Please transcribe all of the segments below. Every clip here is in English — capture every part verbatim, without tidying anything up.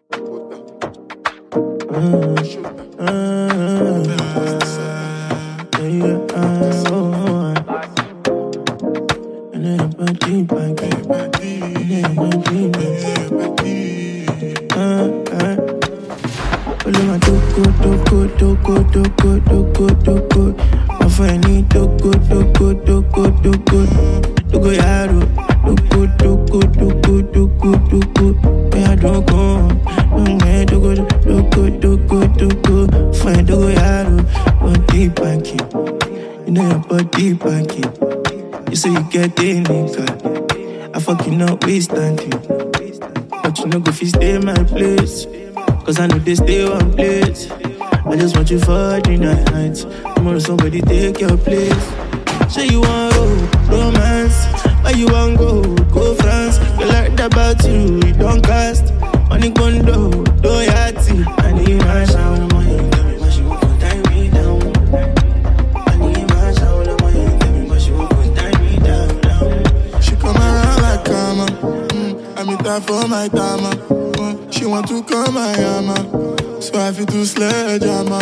Cause I know they stay one place. I just want you for the night. Tomorrow somebody take your place. Say you want go romance, where you want go go France. You like that about you, you don't cast. Money condo, do yati. I need my sound, money. Tell me what she want to tie me down. I need my sound, money. Tell me what she want to tie me down, down. She come around like karma. Mm, I meet her for my timer. Mm, she want to come my hammer. So I feel to sledgehammer.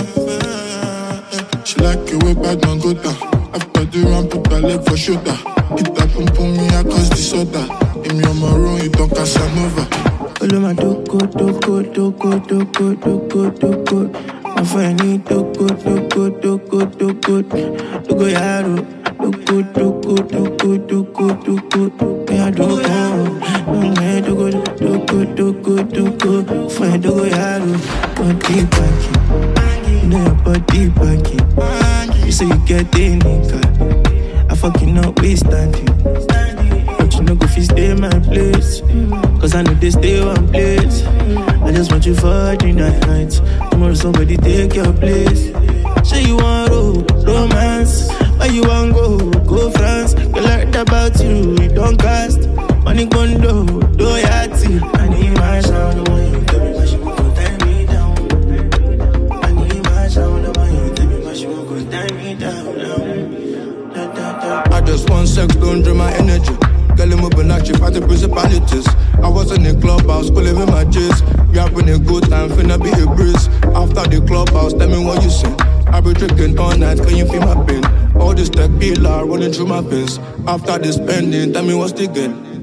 She like it way bad man go down. After the run, put her leg for shoulder. Hit that pum pum me across the soda. In me on my room, you don't Casanova. All of my doko, doko, doko, doko, doko, doko. My friend need doko, doko, doko, doko, doko yaro. Doko, doko, doko, doko, doko, doko ya doko. Doko, doko, doko, doko, doko. Friend doko yaro. Body banking, you know your body banking. You say you get the nigga, I fucking not waste standing. But you know go fit stay my place. Cause I know they stay one place. I just want you for the night. Tomorrow somebody take your place. Say you want road, romance, where you want go, go France. You like that about you, you don't cast. Money condo, do yati. I need my sound, the way you tell me what you want to tie me down. I need my sound, the way you tell me what you want to tie me down, down. Da, da, da. I just want sex, don't drain my energy. Girl, I'm up and out, she fighting principalities. I was in the clubhouse, pulling with my J's. You having a good time, finna be a breeze. After the clubhouse, tell me what you say. I be drinking all night, can you feel my pain? All this tequila running through my veins. After the spending, tell me what's the gain.